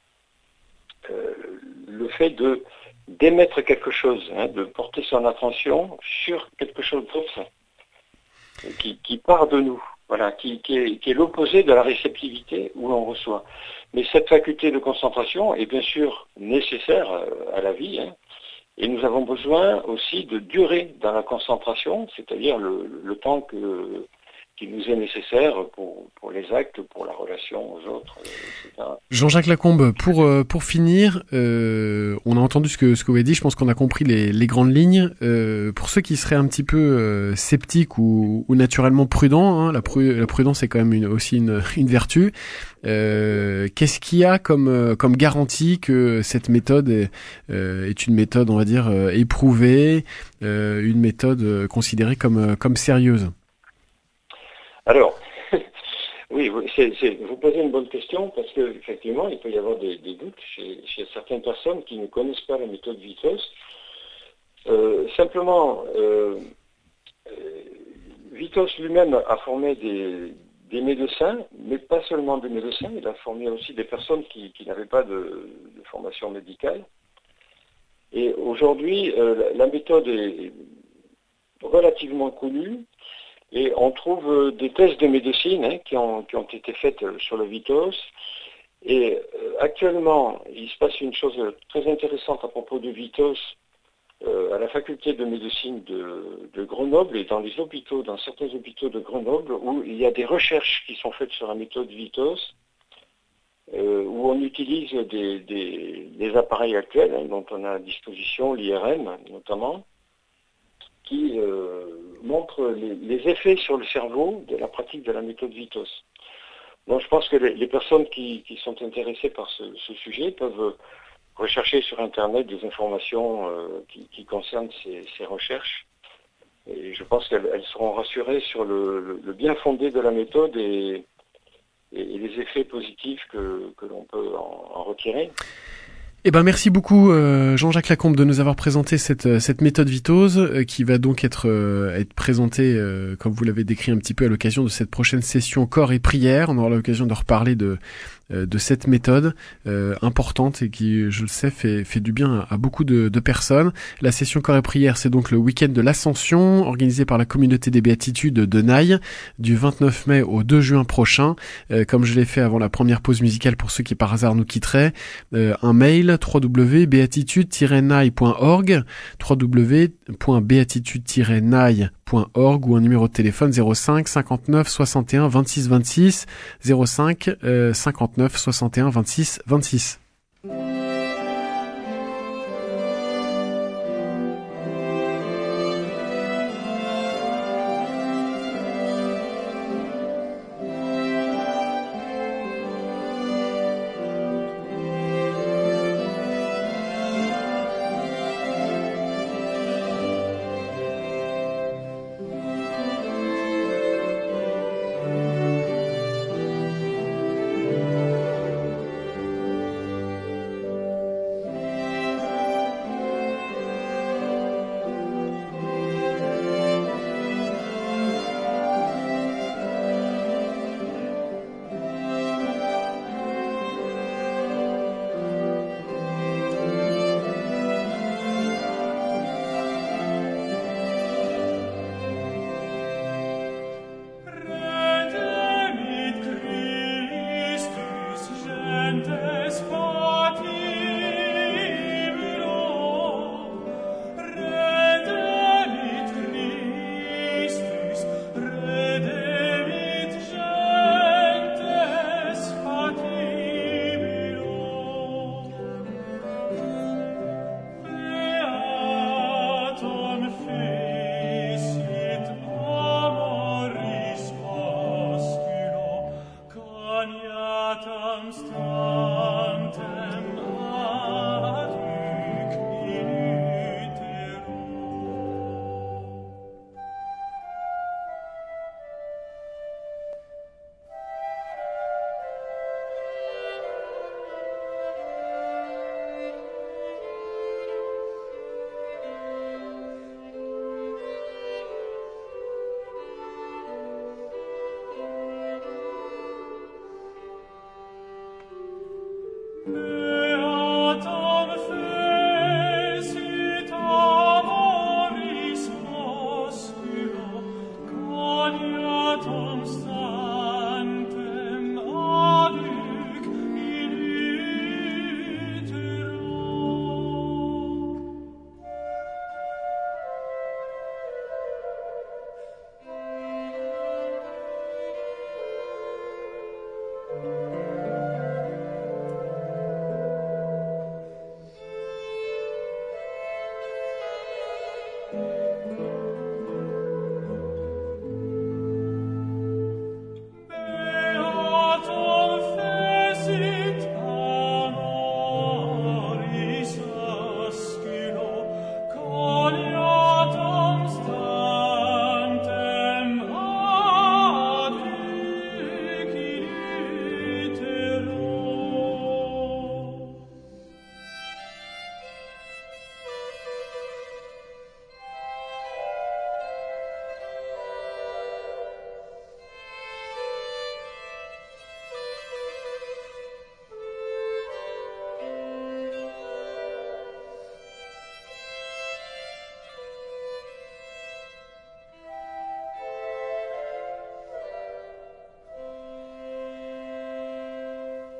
le fait d'émettre quelque chose, de porter son attention sur quelque chose d'autre qui part de nous. Voilà, qui est l'opposé de la réceptivité où l'on reçoit. Mais cette faculté de concentration est bien sûr nécessaire à la vie, et nous avons besoin aussi de durer dans la concentration, c'est-à-dire le temps qui nous est nécessaire pour les actes, pour la relation aux autres, etc. Jean-Jacques Lacombe, pour finir, on a entendu ce que vous avez dit, je pense qu'on a compris les grandes lignes. Pour ceux qui seraient un petit peu sceptiques ou naturellement prudents, la prudence est quand même aussi une vertu. Qu'est-ce qu'il y a comme garantie que cette méthode est une méthode, on va dire, éprouvée, une méthode considérée comme sérieuse? Alors, oui, vous posez une bonne question parce qu'effectivement, il peut y avoir des doutes chez certaines personnes qui ne connaissent pas la méthode Vitos. Simplement, Vitos lui-même a formé des médecins, mais pas seulement des médecins, il a formé aussi des personnes qui n'avaient pas de formation médicale. Et aujourd'hui, la méthode est relativement connue. Et on trouve des tests de médecine qui ont été faites sur le Vitos. Et actuellement, il se passe une chose très intéressante à propos du Vitos. à la faculté de médecine de Grenoble et dans certains hôpitaux de Grenoble, où il y a des recherches qui sont faites sur la méthode Vitos, où on utilise des appareils actuels, dont on a à disposition, l'IRM notamment, qui montrent les effets sur le cerveau de la pratique de la méthode Vitos. Donc je pense que les personnes qui sont intéressées par ce sujet peuvent rechercher sur Internet des informations qui concernent ces recherches. Et je pense qu'elles seront rassurées sur le bien fondé de la méthode et les effets positifs que l'on peut en retirer. Eh ben merci beaucoup Jean-Jacques Lacombe de nous avoir présenté cette méthode Vitose qui va donc être présentée comme vous l'avez décrit un petit peu à l'occasion de cette prochaine session corps et prière. On aura l'occasion de reparler de cette méthode importante et qui, je le sais, fait du bien à beaucoup de personnes. La session corps et prière, c'est donc le week-end de l'Ascension, organisé par la communauté des Béatitudes de Naï, du 29 mai au 2 juin prochain. Comme je l'ai fait avant la première pause musicale pour ceux qui par hasard nous quitteraient, un mail www.beatitude-naï.org, www.beatitude-naï.org ou un numéro de téléphone 05 59 61 26 26, 05 59 61 26 26.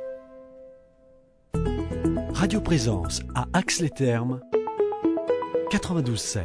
Radio Présence à Ax-les-Thermes 92.7.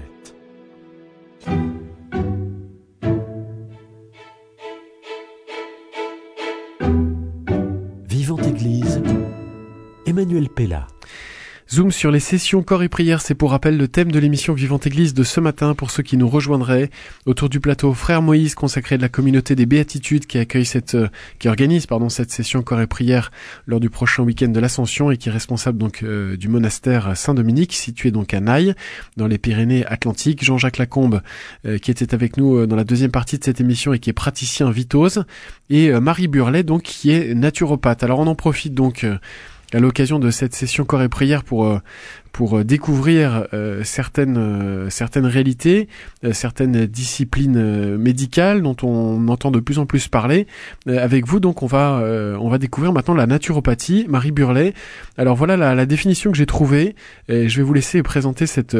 Vivante Église, Emmanuel Pella. Zoom sur les sessions corps et prière, c'est pour rappel le thème de l'émission Vivante Église de ce matin pour ceux qui nous rejoindraient. Autour du plateau, Frère Moïse, consacré de la communauté des Béatitudes qui organise cette session corps et prière lors du prochain week-end de l'Ascension et qui est responsable donc du monastère Saint-Dominique, situé donc à Naï, dans les Pyrénées-Atlantiques. Jean-Jacques Lacombe, qui était avec nous dans la deuxième partie de cette émission et qui est praticien vitose. Et Marie Burlet, donc, qui est naturopathe. Alors on en profite donc à l'occasion de cette session corps et prière pour découvrir certaines réalités, certaines disciplines médicales dont on entend de plus en plus parler. Avec vous, donc, on va découvrir maintenant la naturopathie. Marie Burlet. Alors voilà la définition que j'ai trouvée. Et je vais vous laisser présenter cette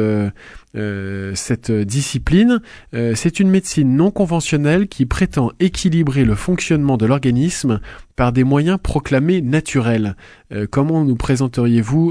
discipline. C'est une médecine non conventionnelle qui prétend équilibrer le fonctionnement de l'organisme par des moyens proclamés naturels. Comment nous présenteriez-vous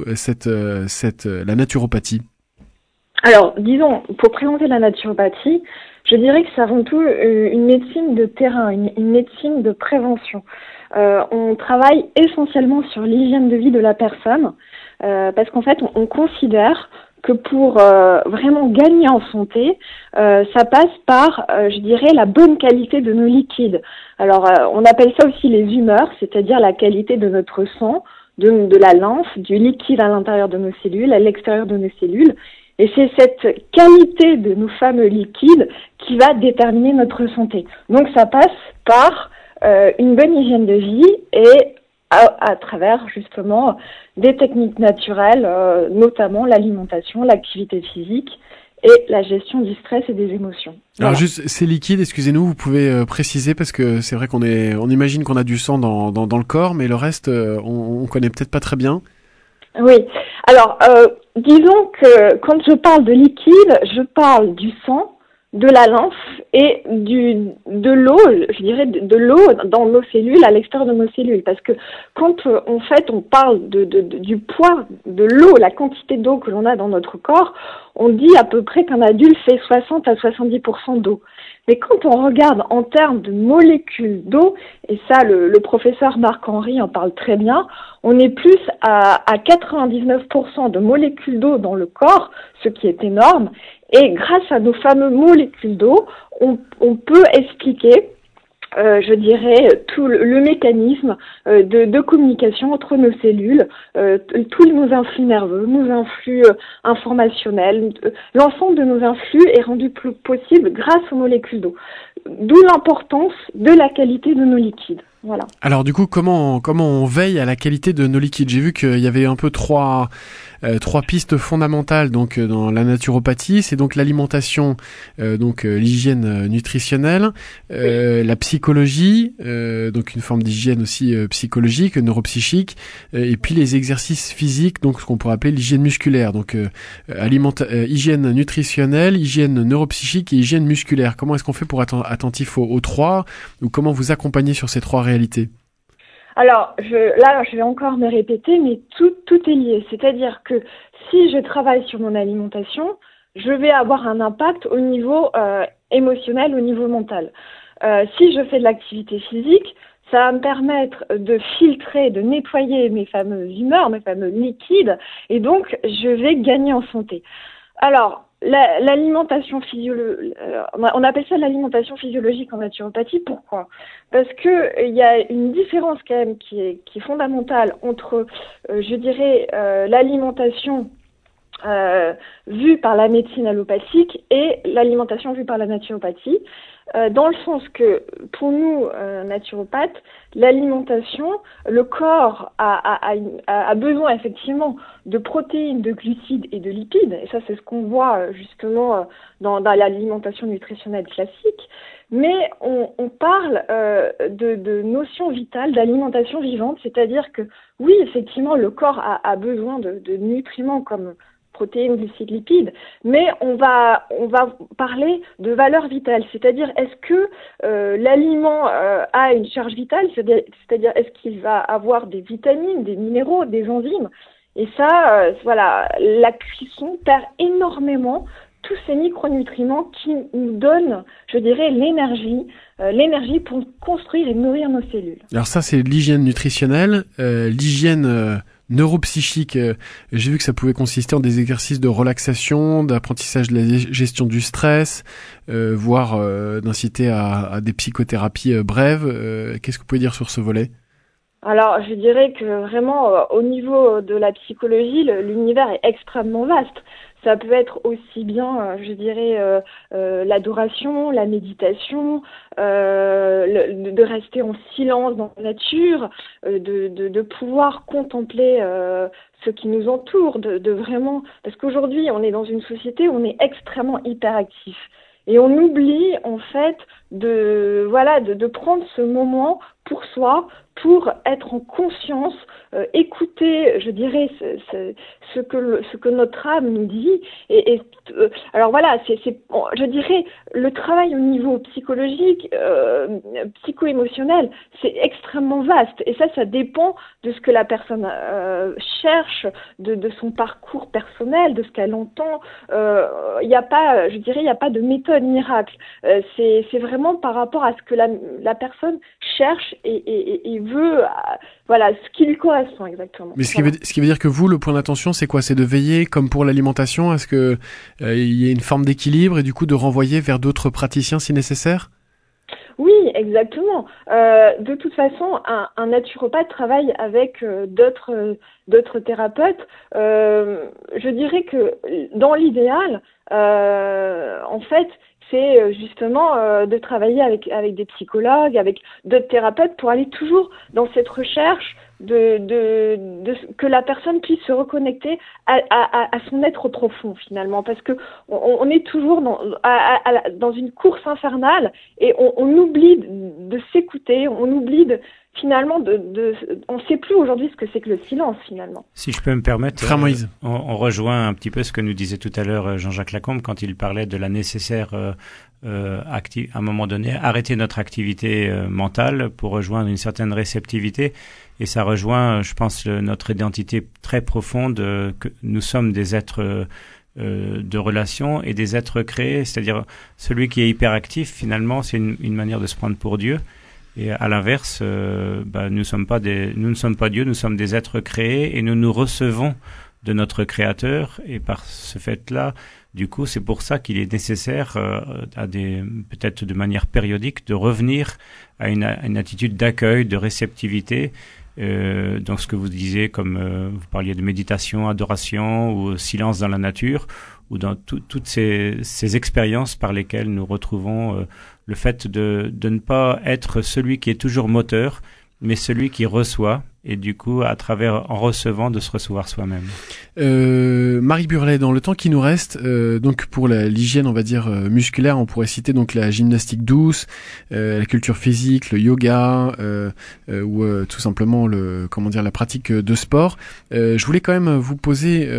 la naturopathie? Alors, disons, pour présenter la naturopathie, je dirais que c'est avant tout une médecine de terrain, une médecine de prévention. On travaille essentiellement sur l'hygiène de vie de la personne, parce qu'en fait, on considère que pour vraiment gagner en santé, ça passe par, je dirais, la bonne qualité de nos liquides. Alors, on appelle ça aussi les humeurs, c'est-à-dire la qualité de notre sang, de la lymphe, du liquide à l'intérieur de nos cellules, à l'extérieur de nos cellules. Et c'est cette qualité de nos fameux liquides qui va déterminer notre santé. Donc ça passe par une bonne hygiène de vie et à travers justement des techniques naturelles, notamment l'alimentation, l'activité physique et la gestion du stress et des émotions. Alors Voilà. juste ces liquides, excusez-nous, vous pouvez préciser parce que c'est vrai on imagine qu'on a du sang dans le corps, mais le reste on connaît peut-être pas très bien. Oui. Alors, disons que quand je parle de liquide, je parle du sang, de la lymphe et de l'eau, je dirais de l'eau dans nos cellules, à l'extérieur de nos cellules. Parce que quand on parle du poids de l'eau, la quantité d'eau que l'on a dans notre corps, on dit à peu près qu'un adulte fait 60 à 70% d'eau. Mais quand on regarde en termes de molécules d'eau, et ça le professeur Marc-Henri en parle très bien, on est plus à 99% de molécules d'eau dans le corps, ce qui est énorme. Et grâce à nos fameuses molécules d'eau, on peut expliquer, je dirais, tout le mécanisme de communication entre nos cellules, tous nos influx nerveux, nos influx informationnels. L'ensemble de nos influx est rendu plus possible grâce aux molécules d'eau. D'où l'importance de la qualité de nos liquides. Voilà. Alors du coup, comment on veille à la qualité de nos liquides? J'ai vu qu'il y avait un peu trois pistes fondamentales donc dans la naturopathie, c'est donc l'alimentation, l'hygiène nutritionnelle, la psychologie, donc une forme d'hygiène aussi psychologique, neuropsychique, et puis les exercices physiques, donc ce qu'on pourrait appeler l'hygiène musculaire, donc hygiène nutritionnelle, hygiène neuropsychique et hygiène musculaire. Comment est-ce qu'on fait pour être attentif aux trois, ou comment vous accompagnez sur ces trois réalités? Alors, je vais encore me répéter, mais tout est lié. C'est-à-dire que si je travaille sur mon alimentation, je vais avoir un impact au niveau émotionnel, au niveau mental. Si je fais de l'activité physique, ça va me permettre de filtrer, de nettoyer mes fameuses humeurs, mes fameux liquides, et donc je vais gagner en santé. Alors, l'alimentation physiologique, on appelle ça l'alimentation physiologique en naturopathie. Pourquoi? Parce que il y a une différence quand même qui est fondamentale entre, je dirais, l'alimentation vue par la médecine allopathique et l'alimentation vue par la naturopathie, dans le sens que pour nous naturopathes, l'alimentation, le corps a besoin effectivement de protéines, de glucides et de lipides, et ça c'est ce qu'on voit justement dans l'alimentation nutritionnelle classique, mais on parle de notions vitales, d'alimentation vivante, c'est-à-dire que oui, effectivement, le corps a besoin de nutriments comme protéines, glucides, lipides, mais on va parler de valeur vitale, c'est-à-dire est-ce que l'aliment a une charge vitale, c'est-à-dire est-ce qu'il va avoir des vitamines, des minéraux, des enzymes, Et ça, voilà, la cuisson perd énormément tous ces micronutriments qui nous donnent, je dirais, l'énergie pour construire et nourrir nos cellules. Alors ça, c'est l'hygiène nutritionnelle, l'hygiène neuropsychique. J'ai vu que ça pouvait consister en des exercices de relaxation, d'apprentissage de la gestion du stress, voire d'inciter à des psychothérapies brèves. Qu'est-ce que vous pouvez dire sur ce volet ? Alors, je dirais que vraiment, au niveau de la psychologie, l'univers est extrêmement vaste. Ça peut être aussi bien, je dirais, l'adoration, la méditation, de rester en silence dans la nature, de pouvoir contempler ce qui nous entoure, de vraiment... Parce qu'aujourd'hui, on est dans une société où on est extrêmement hyperactif. Et on oublie, en fait, de prendre ce moment pour soi, pour être en conscience, écouter, je dirais, ce que notre âme nous dit. Alors voilà, je dirais, le travail au niveau psychologique, psycho-émotionnel, c'est extrêmement vaste. Et ça dépend de ce que la personne cherche, de son parcours personnel, de ce qu'elle entend. Il n'y a pas de méthode miracle. C'est vraiment par rapport à ce que la personne cherche et veut, voilà, ce qui lui correspond exactement. Mais ce qui veut dire que vous, le point d'attention, c'est quoi ? C'est de veiller, comme pour l'alimentation, à ce que il y ait une forme d'équilibre et du coup de renvoyer vers d'autres praticiens si nécessaire ? Oui, exactement. De toute façon, un naturopathe travaille avec d'autres thérapeutes. Je dirais que dans l'idéal, en fait, c'est justement de travailler avec des psychologues, avec d'autres thérapeutes pour aller toujours dans cette recherche que la personne puisse se reconnecter à son être profond finalement, parce que on est toujours dans une course infernale et on oublie de s'écouter, on oublie finalement on ne sait plus aujourd'hui ce que c'est que le silence finalement. Si je peux me permettre, on rejoint un petit peu ce que nous disait tout à l'heure Jean-Jacques Lacombe quand il parlait de la nécessaire à un moment donné arrêter notre activité mentale pour rejoindre une certaine réceptivité, et ça rejoint, je pense, notre identité très profonde, que nous sommes des êtres de relation et des êtres créés, c'est-à-dire celui qui est hyperactif finalement c'est une manière de se prendre pour Dieu. Et à l'inverse, nous ne sommes pas Dieu, nous sommes des êtres créés et nous nous recevons de notre Créateur. Et par ce fait-là, du coup, c'est pour ça qu'il est nécessaire, peut-être de manière périodique, de revenir à une attitude d'accueil, de réceptivité. Donc ce que vous disiez, comme vous parliez de méditation, adoration ou silence dans la nature, ou dans toutes ces expériences par lesquelles nous retrouvons le fait de ne pas être celui qui est toujours moteur, mais celui qui reçoit, et du coup, en recevant, de se recevoir soi-même. Marie Burlet, dans le temps qui nous reste, donc pour l'hygiène, on va dire musculaire, on pourrait citer donc la gymnastique douce, la culture physique, le yoga, ou tout simplement la pratique de sport. Je voulais quand même vous poser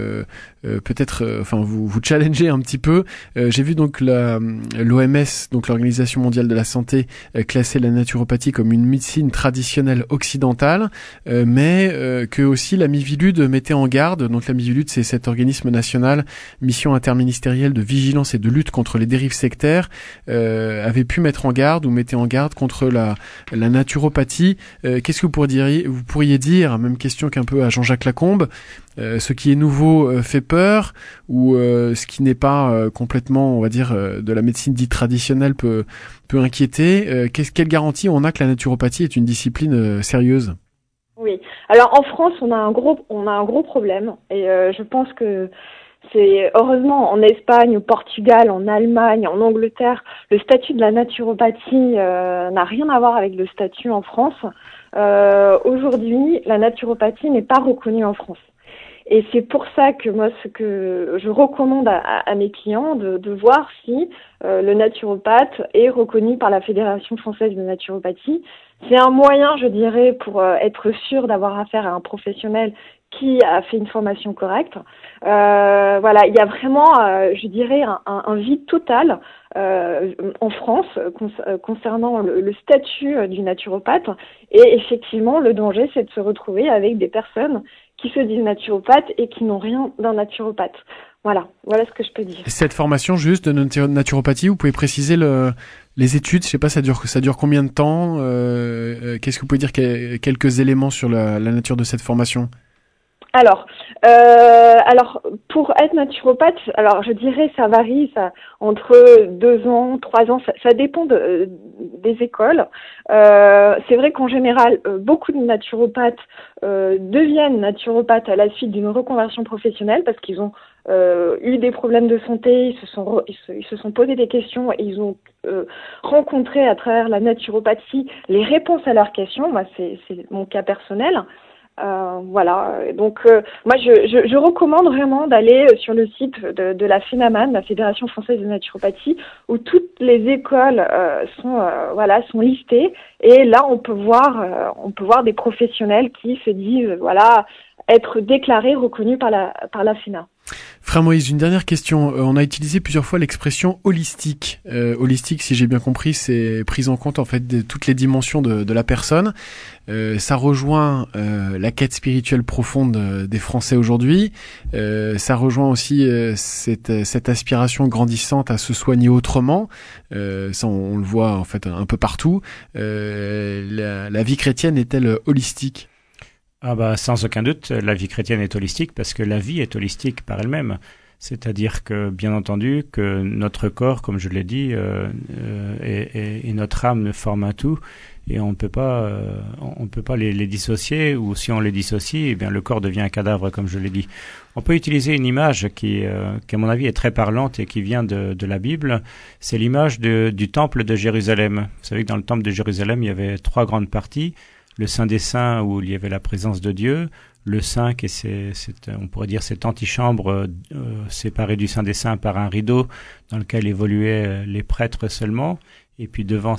vous challenger un petit peu. J'ai vu donc l'OMS, donc l'Organisation mondiale de la santé, classer la naturopathie comme une médecine traditionnelle occidentale, mais que aussi la Miviludes mettait en garde. Donc la Miviludes, c'est cet organisme national, mission interministérielle de vigilance et de lutte contre les dérives sectaires, avait pu mettre en garde ou mettait en garde contre la naturopathie. Qu'est-ce que vous pourriez dire, même question qu'un peu à Jean-Jacques Lacombe, ce qui est nouveau fait peur, ou ce qui n'est pas complètement, on va dire, de la médecine dite traditionnelle peut inquiéter. Quelle garantie on a que la naturopathie est une discipline sérieuse ? Oui. Alors en France, on a un gros problème, et je pense que c'est heureusement en Espagne, au Portugal, en Allemagne, en Angleterre, le statut de la naturopathie n'a rien à voir avec le statut en France. Aujourd'hui, la naturopathie n'est pas reconnue en France. Et c'est pour ça que moi, ce que je recommande à mes clients, de voir si le naturopathe est reconnu par la Fédération française de naturopathie. C'est un moyen, je dirais, pour être sûr d'avoir affaire à un professionnel qui a fait une formation correcte. Voilà, il y a vraiment, je dirais, un vide total en France concernant le statut du naturopathe. Et effectivement, le danger, c'est de se retrouver avec des personnes qui se disent naturopathes et qui n'ont rien d'un naturopathe. Voilà ce que je peux dire. Cette formation juste de naturopathie, vous pouvez préciser les études, je sais pas, ça dure combien de temps, qu'est-ce que vous pouvez dire, quelques éléments sur la nature de cette formation? Alors, pour être naturopathe, alors je dirais ça varie, entre 2 ans, 3 ans, ça dépend des écoles. C'est vrai qu'en général, beaucoup de naturopathes deviennent naturopathes à la suite d'une reconversion professionnelle parce qu'ils ont eu des problèmes de santé, ils se sont posé des questions et ils ont rencontré à travers la naturopathie les réponses à leurs questions. Moi, c'est mon cas personnel. Voilà, donc moi je recommande vraiment d'aller sur le site de la FENAMAN, la Fédération Française de Naturopathie, où toutes les écoles sont listées, et là on peut voir des professionnels qui se disent être déclarés, reconnus par la FENA. Frère Moïse, une dernière question. On a utilisé plusieurs fois l'expression holistique. Holistique, si j'ai bien compris, c'est prise en compte en fait de toutes les dimensions de la personne. Ça rejoint la quête spirituelle profonde des Français aujourd'hui. Ça rejoint aussi cette aspiration grandissante à se soigner autrement. Ça, on le voit en fait un peu partout. La vie chrétienne est-elle holistique ? Sans aucun doute, la vie chrétienne est holistique parce que la vie est holistique par elle-même. C'est-à-dire que, bien entendu, que notre corps, comme je l'ai dit, et notre âme ne forment un tout, et on ne peut pas les dissocier, ou si on les dissocie, eh bien le corps devient un cadavre, comme je l'ai dit. On peut utiliser une image qui à mon avis est très parlante et qui vient de la Bible. C'est l'image du temple de Jérusalem. Vous savez que dans le temple de Jérusalem, il y avait 3 grandes parties. Le Saint des Saints, où il y avait la présence de Dieu, le Saint, qui est on pourrait dire cette antichambre séparée du Saint des Saints par un rideau dans lequel évoluaient les prêtres seulement, et puis devant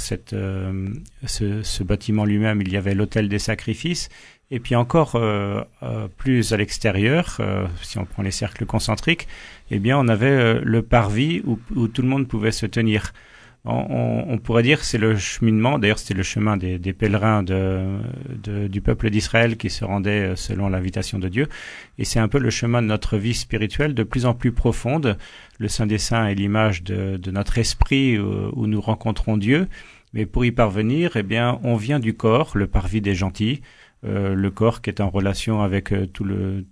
ce bâtiment lui-même, il y avait l'autel des sacrifices, et puis encore plus à l'extérieur, si on prend les cercles concentriques, eh bien on avait le parvis où tout le monde pouvait se tenir. On pourrait dire que c'est le cheminement, d'ailleurs c'était le chemin des pèlerins du peuple d'Israël qui se rendaient selon l'invitation de Dieu, et c'est un peu le chemin de notre vie spirituelle de plus en plus profonde. Le Saint des Saints est l'image de notre esprit où nous rencontrons Dieu, mais pour y parvenir, eh bien, on vient du corps, le parvis des gentils, le corps qui est en relation avec tout le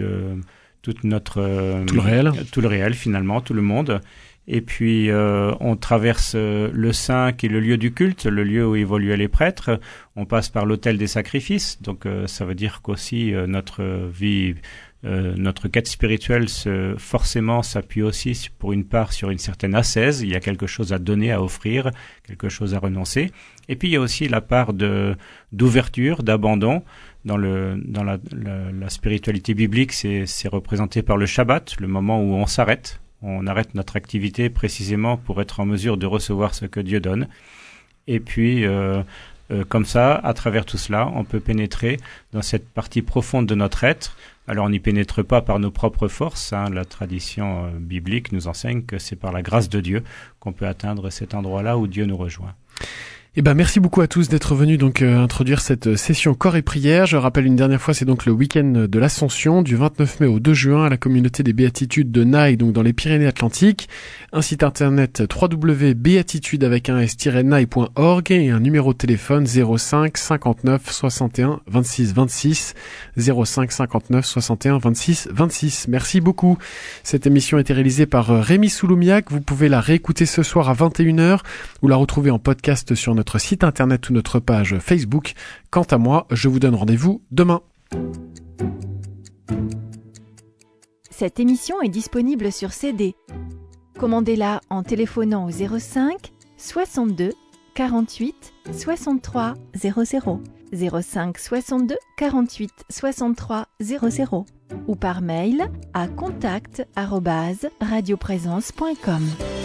réel finalement, tout le monde. Et puis on traverse le Saint qui est le lieu du culte, le lieu où évoluaient les prêtres. On passe par l'autel des sacrifices, donc ça veut dire qu'aussi notre vie, notre quête spirituelle forcément s'appuie aussi pour une part sur une certaine ascèse. Il y a quelque chose à donner, à offrir, quelque chose à renoncer. Et puis il y a aussi la part d'ouverture, d'abandon. Dans la spiritualité biblique, c'est représenté par le Shabbat, le moment où on s'arrête. On arrête notre activité précisément pour être en mesure de recevoir ce que Dieu donne. Et puis, comme ça, à travers tout cela, on peut pénétrer dans cette partie profonde de notre être. Alors, on n'y pénètre pas par nos propres forces. La tradition biblique nous enseigne que c'est par la grâce de Dieu qu'on peut atteindre cet endroit-là où Dieu nous rejoint. Merci beaucoup à tous d'être venus introduire cette session corps et prière. Je rappelle une dernière fois, c'est donc le week-end de l'Ascension du 29 mai au 2 juin à la communauté des Béatitudes de Naï, donc dans les Pyrénées-Atlantiques. Un site internet www.béatitude-naï.org et un numéro de téléphone 05 59 61 26 26 05 59 61 26 26. Merci beaucoup. Cette émission a été réalisée par Rémi Souloumiac. Vous pouvez la réécouter ce soir à 21h ou la retrouver en podcast sur notre site internet ou notre page Facebook. Quant à moi, je vous donne rendez-vous demain. Cette émission est disponible sur CD. Commandez-la en téléphonant au 05 62 48 63 00 05 62 48 63 00 ou par mail à contact@radioprésence.com.